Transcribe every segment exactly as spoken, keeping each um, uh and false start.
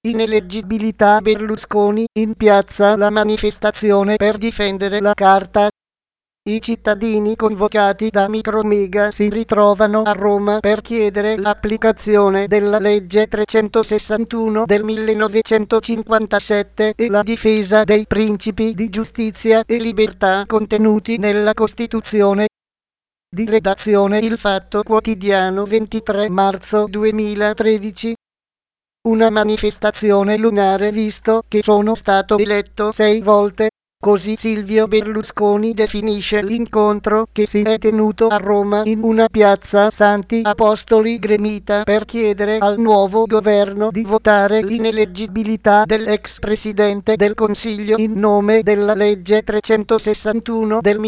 Ineleggibilità Berlusconi, in piazza la manifestazione per difendere la Carta. I cittadini convocati da Micromega si ritrovano a Roma per chiedere l'applicazione della legge trecentosessantuno del millenovecentocinquantasette e la difesa dei principi di giustizia e libertà contenuti nella Costituzione. Di redazione Il Fatto Quotidiano, ventitré marzo duemilatredici. Una manifestazione lunare visto che sono stato eletto sei volte. Così Silvio Berlusconi definisce l'incontro che si è tenuto a Roma in una piazza Santi Apostoli gremita per chiedere al nuovo governo di votare l'ineleggibilità dell'ex presidente del Consiglio in nome della legge trecentosessantuno del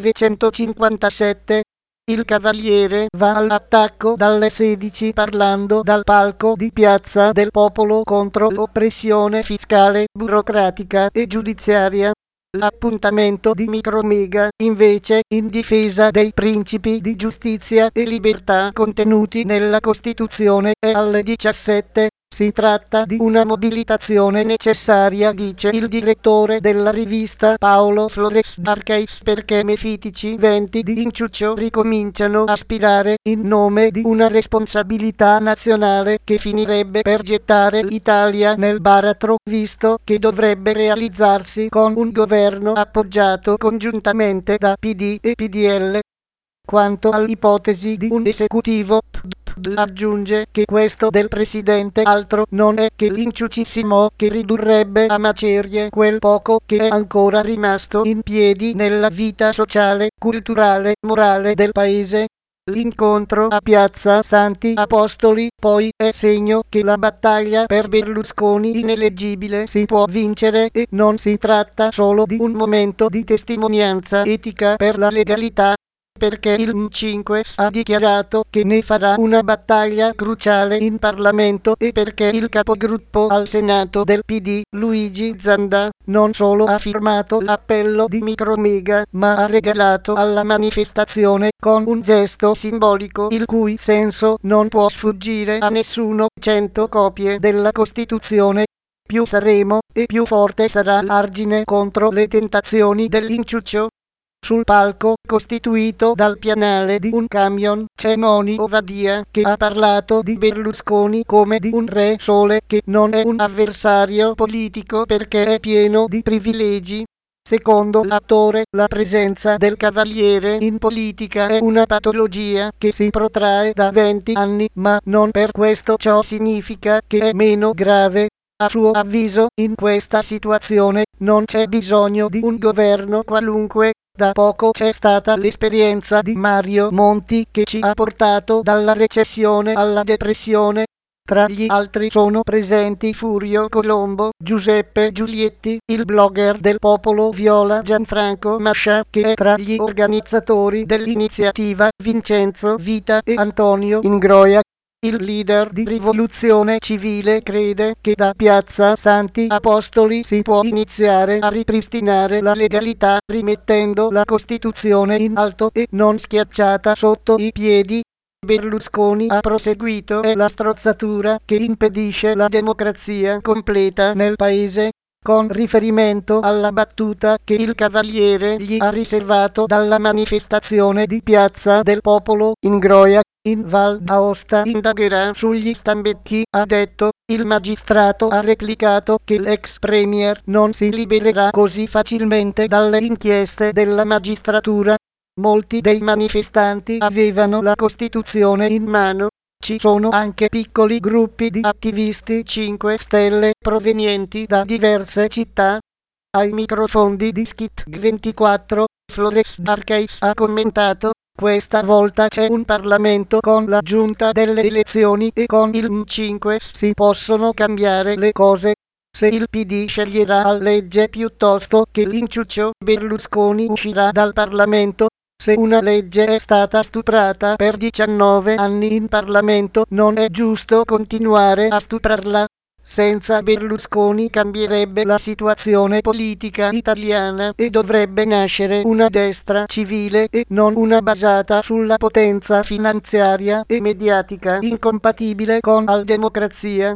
millenovecentocinquantasette. Il Cavaliere va all'attacco dalle sedici parlando dal palco di Piazza del Popolo contro l'oppressione fiscale, burocratica e giudiziaria. L'appuntamento di Micromega, invece, in difesa dei principi di giustizia e libertà contenuti nella Costituzione, è alle diciassette. Si tratta di una mobilitazione necessaria, dice il direttore della rivista Paolo Flores D'Archais, perché mefitici venti di inciuccio ricominciano a spirare in nome di una responsabilità nazionale che finirebbe per gettare l'Italia nel baratro, visto che dovrebbe realizzarsi con un governo appoggiato congiuntamente da P D e P D L. Quanto all'ipotesi di un esecutivo, aggiunge che questo del presidente altro non è che l'inciucissimo che ridurrebbe a macerie quel poco che è ancora rimasto in piedi nella vita sociale, culturale, morale del paese. L'incontro a Piazza Santi Apostoli, poi, è segno che la battaglia per Berlusconi ineleggibile si può vincere e non si tratta solo di un momento di testimonianza etica per la legalità, perché il M cinque ha dichiarato che ne farà una battaglia cruciale in Parlamento e perché il capogruppo al Senato del P D, Luigi Zanda, non solo ha firmato l'appello di Micromega, ma ha regalato alla manifestazione, con un gesto simbolico il cui senso non può sfuggire a nessuno, cento copie della Costituzione. Più saremo, e più forte sarà l'argine contro le tentazioni dell'inciuccio. Sul palco, costituito dal pianale di un camion, c'è Moni Ovadia, che ha parlato di Berlusconi come di un re sole che non è un avversario politico perché è pieno di privilegi. Secondo l'attore, la presenza del Cavaliere in politica è una patologia che si protrae da venti anni, ma non per questo ciò significa che è meno grave. A suo avviso, in questa situazione, non c'è bisogno di un governo qualunque. Da poco c'è stata l'esperienza di Mario Monti che ci ha portato dalla recessione alla depressione. Tra gli altri sono presenti Furio Colombo, Giuseppe Giulietti, il blogger del Popolo Viola Gianfranco Mascià, che è tra gli organizzatori dell'iniziativa, Vincenzo Vita e Antonio Ingroia. Il leader di Rivoluzione Civile crede che da Piazza Santi Apostoli si può iniziare a ripristinare la legalità, rimettendo la Costituzione in alto e non schiacciata sotto i piedi. Berlusconi, ha proseguito, è la strozzatura che impedisce la democrazia completa nel paese. Con riferimento alla battuta che il Cavaliere gli ha riservato dalla manifestazione di Piazza del Popolo, Ingroia, in Val d'Aosta indagherà sugli stambecchi, ha detto. Il magistrato ha replicato che l'ex premier non si libererà così facilmente dalle inchieste della magistratura. Molti dei manifestanti avevano la Costituzione in mano. Ci sono anche piccoli gruppi di attivisti cinque Stelle provenienti da diverse città. Ai microfoni di Skit ventiquattro, Flores D'Archais ha commentato: questa volta c'è un Parlamento con la giunta delle elezioni e con il M cinque si possono cambiare le cose. Se il P D sceglierà a legge piuttosto che l'inciuccio, Berlusconi uscirà dal Parlamento. Se una legge è stata stuprata per diciannove anni in Parlamento, non è giusto continuare a stuprarla. Senza Berlusconi cambierebbe la situazione politica italiana e dovrebbe nascere una destra civile e non una basata sulla potenza finanziaria e mediatica incompatibile con la democrazia.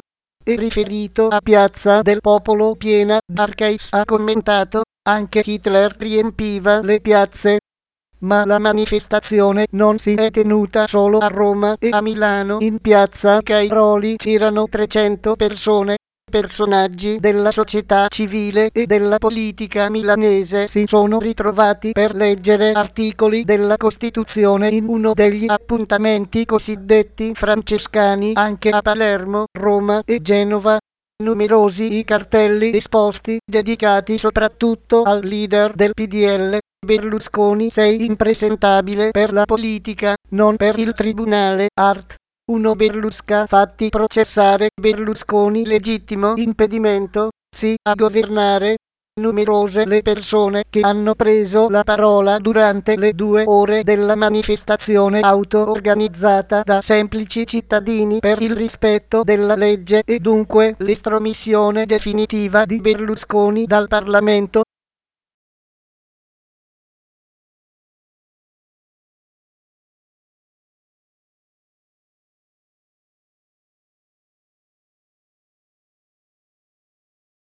e riferito a Piazza del Popolo piena d'Archais ha commentato: anche Hitler riempiva le piazze. Ma la manifestazione non si è tenuta solo a Roma e a Milano. In piazza Cairoli c'erano trecento persone. Personaggi della società civile e della politica milanese si sono ritrovati per leggere articoli della Costituzione in uno degli appuntamenti cosiddetti francescani anche a Palermo, Roma e Genova. Numerosi i cartelli esposti, dedicati soprattutto al leader del P D L. Berlusconi sei impresentabile per la politica, non per il tribunale. Art. uno Berlusca fatti processare. Berlusconi legittimo impedimento, sì a governare. Numerose le persone che hanno preso la parola durante le due ore della manifestazione auto-organizzata da semplici cittadini per il rispetto della legge e dunque l'estromissione definitiva di Berlusconi dal Parlamento.